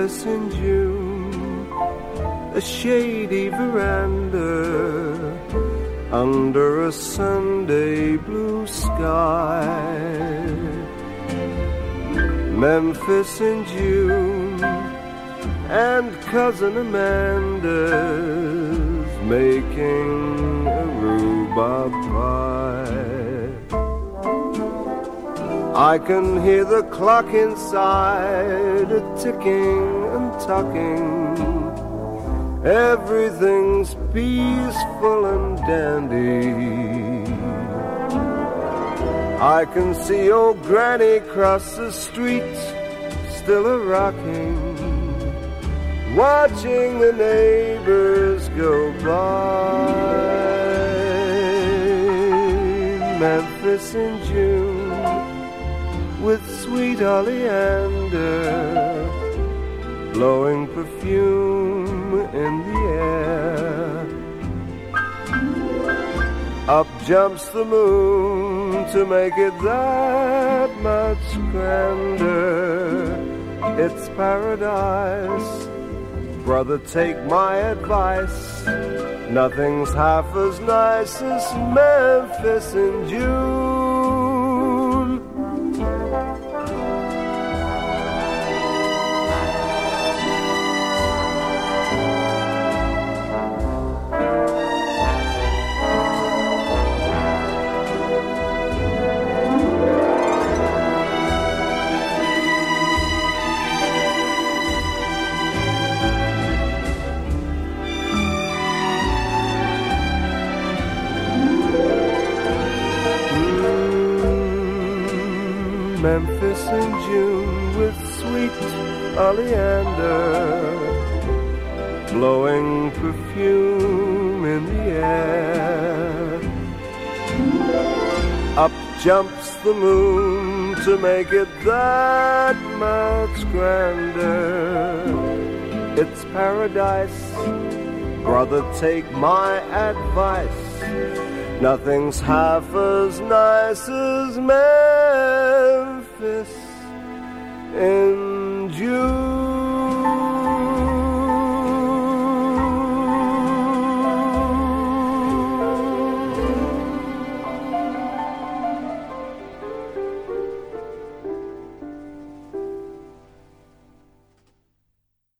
Memphis in June, a shady veranda under a Sunday blue sky. Memphis in June, and Cousin Amanda's making a rhubarb pie. I can hear the clock inside a-ticking and tucking. Everything's peaceful and dandy. I can see old Granny cross the street, still a-rocking, watching the neighbors go by. Memphis in June, with sweet oleander, blowing perfume in the air. Up jumps the moon to make it that much grander. It's paradise. Brother, take my advice. Nothing's half as nice as Memphis in June. Memphis in June, with sweet oleander, blowing perfume in the air. Up jumps the moon to make it that much grander. It's paradise. Brother, take my advice. Nothing's half as nice as Memphis in June.